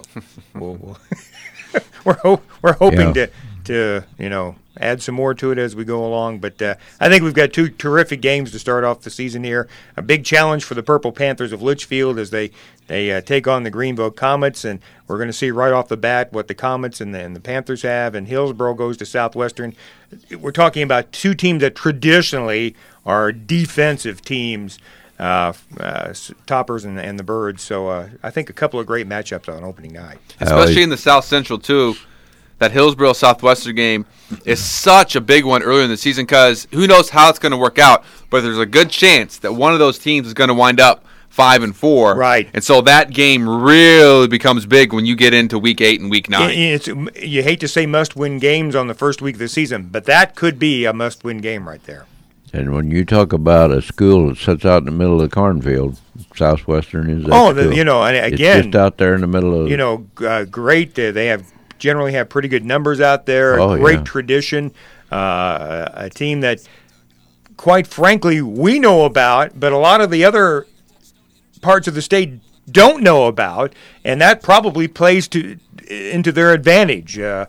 We're hoping to add some more to it as we go along. But I think we've got 2 terrific games to start off the season here. A big challenge for the Purple Panthers of Litchfield as they take on the Greenville Comets, and we're going to see right off the bat what the Comets and the Panthers have. And Hillsboro goes to Southwestern. We're talking about 2 teams that traditionally are defensive teams. Toppers and the Birds. So I think a couple of great matchups on opening night. Especially in the South Central, too. That Hillsboro-Southwestern game is such a big one earlier in the season because who knows how it's going to work out, but there's a good chance that one of those teams is going to wind up 5-4. Right. And so that game really becomes big when you get into Week 8 and Week 9. You hate to say must-win games on the first week of the season, but that could be a must-win game right there. And when you talk about a school that sits out in the middle of the cornfield, Southwestern is that school. And again, it's just out there in the middle of great. They generally have pretty good numbers out there. Great tradition. A team that, quite frankly, we know about, but a lot of the other parts of the state don't know about, and that probably plays to into their advantage. They're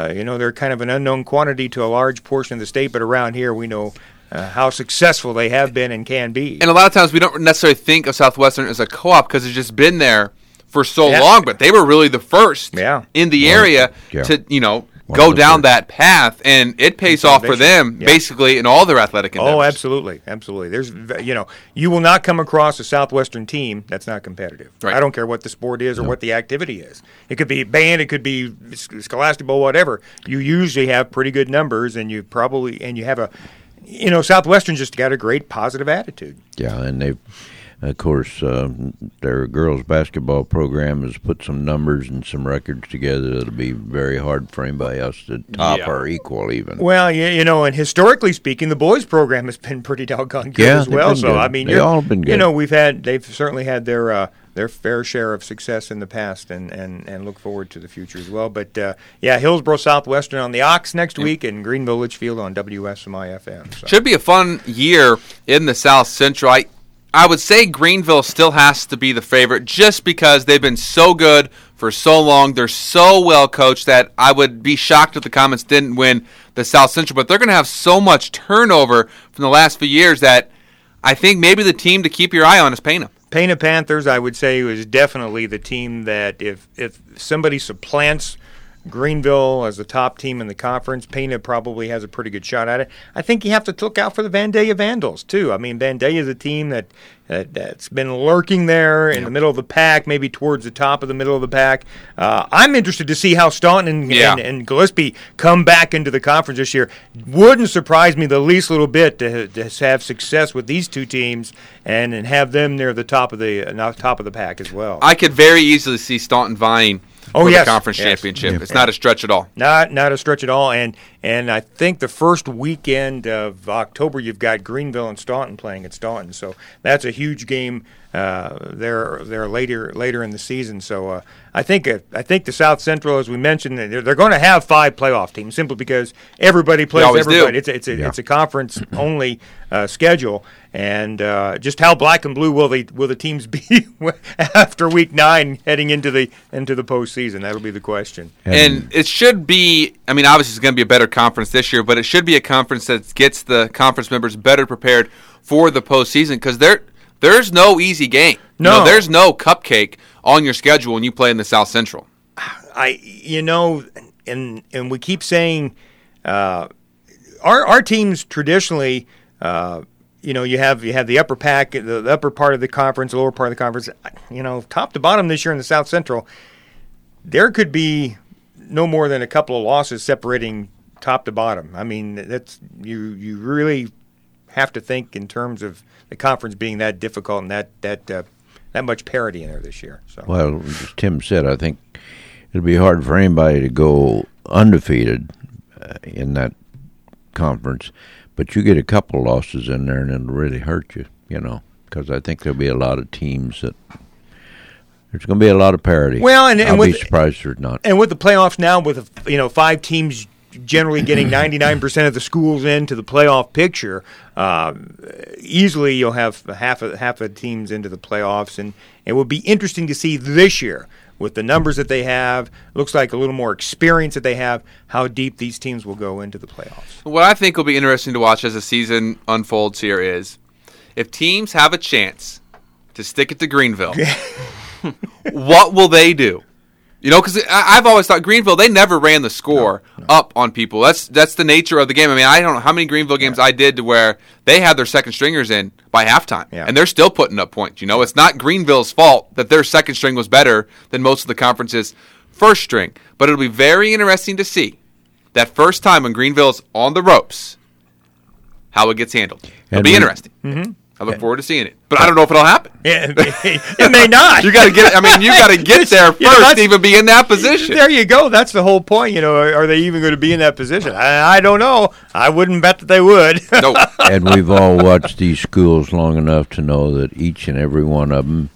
kind of an unknown quantity to a large portion of the state, but around here we know how successful they have been and can be. And a lot of times we don't necessarily think of Southwestern as a co-op because it's just been there for so long, but they were really the first in the area to, go down that path, and it pays off for them basically in all their athletic endeavors. Oh, absolutely. Absolutely. There's, you will not come across a Southwestern team that's not competitive. Right. I don't care what the sport is or what the activity is. It could be band, it could be scholastic ball, whatever. You usually have pretty good numbers, and you have Southwestern just got a great positive attitude. Yeah, and they've, of course, their girls' basketball program has put some numbers and some records together that'll be very hard for anybody else to top or equal even. Well, and historically speaking, the boys' program has been pretty doggone good as well. So, good. I mean, they've all been good. They've certainly had their fair share of success in the past, and look forward to the future as well. But, Hillsborough Southwestern on the Ox next week, and Greenville Litchfield on WSMI-FM. So. Should be a fun year in the South Central. I would say Greenville still has to be the favorite just because they've been so good for so long. They're so well coached that I would be shocked if the Comets didn't win the South Central. But they're going to have so much turnover from the last few years that I think maybe the team to keep your eye on is Pana. Pana Panthers, I would say, was definitely the team that if somebody supplants Greenville as the top team in the conference, Pana probably has a pretty good shot at it. I think you have to look out for the Vandalia Vandals, too. I mean, Vandalia is a team that's been lurking there in the middle of the pack, maybe towards the top of the middle of the pack. I'm interested to see how Staunton and Gillespie come back into the conference this year. Wouldn't surprise me the least little bit to have success with these two teams and have them near the top of the pack as well. I could very easily see Staunton vying for the conference championship. Yeah. It's not a stretch at all. Not a stretch at all. And I think the first weekend of October you've got Greenville and Staunton playing at Staunton. So that's a huge game there later in the season. So I think the South Central, as we mentioned, they're going to have 5 playoff teams simply because everybody plays everybody. It's a conference only schedule. And just how black and blue will the teams be after week 9 heading into the postseason? That'll be the question. And it should be. I mean, obviously, it's going to be a better conference this year, but it should be a conference that gets the conference members better prepared for the postseason because there's no easy game. No, there's no cupcake on your schedule when you play in the South Central. And we keep saying our teams traditionally. You have the upper pack, the upper part of the conference, the lower part of the conference. Top to bottom this year in the South Central, there could be no more than a couple of losses separating top to bottom. I mean, that's you really have to think in terms of the conference being that difficult and that much parity in there this year. So. Well, as Tim said, I think it'll be hard for anybody to go undefeated in that conference. But you get a couple losses in there, and it'll really hurt you, because I think there'll be a lot of teams that there's going to be a lot of parity. Well, and I'll be surprised if there's not. And with the playoffs now, with 5 teams generally getting 99% of the schools into the playoff picture, easily you'll have half of the teams into the playoffs, and it will be interesting to see this year. With the numbers that they have, looks like a little more experience that they have, how deep these teams will go into the playoffs. What I think will be interesting to watch as the season unfolds here is if teams have a chance to stick it to Greenville, what will they do? Because I've always thought Greenville, they never ran the score up on people. That's the nature of the game. I mean, I don't know how many Greenville games I did to where they had their second stringers in by halftime, and they're still putting up points. It's not Greenville's fault that their second string was better than most of the conference's first string. But it'll be very interesting to see that first time when Greenville's on the ropes, how it gets handled. It'll be interesting. Mm-hmm. I look forward to seeing it, but I don't know if it'll happen. It may not. You got to get. I mean, you got to get there first to even be in that position. There you go. That's the whole point. Are they even going to be in that position? I don't know. I wouldn't bet that they would. No. And we've all watched these schools long enough to know that each and every one of them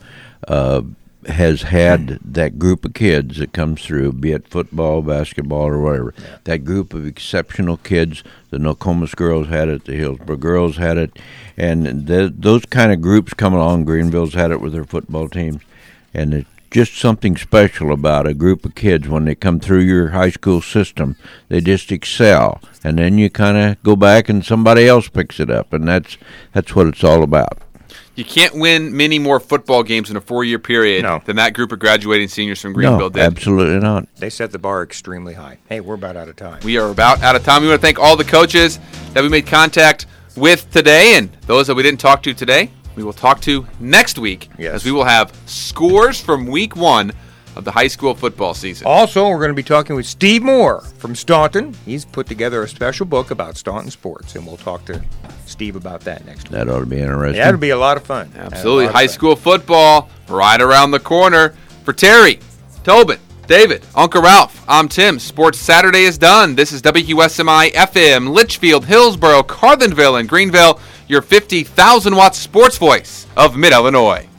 has had that group of kids that comes through, be it football, basketball, or whatever. Yeah. That group of exceptional kids. The Nokomis girls had it. The Hillsborough girls had it. And those kind of groups come along. Greenville's had it with their football teams. And it's just something special about a group of kids when they come through your high school system. They just excel, and then you kind of go back and somebody else picks it up, and that's what it's all about. You can't win many more football games in a 4-year period than that group of graduating seniors from Greenville did. Absolutely not. They set the bar extremely high. Hey, we're about out of time. We are about out of time. We want to thank all the coaches that we made contact with today, and those that we didn't talk to today, we will talk to next week, as we will have scores from week 1 of the high school football season. Also, we're going to be talking with Steve Moore from Staunton. He's put together a special book about Staunton sports, and we'll talk to Steve about that next week. That ought to be interesting. That'll be a lot of fun. Absolutely. High school football right around the corner. For Terry, Tobin, David, Uncle Ralph, I'm Tim. Sports Saturday is done. This is WQSMI FM, Litchfield, Hillsboro, Carlinville, and Greenville, your 50,000-watt sports voice of Mid-Illinois.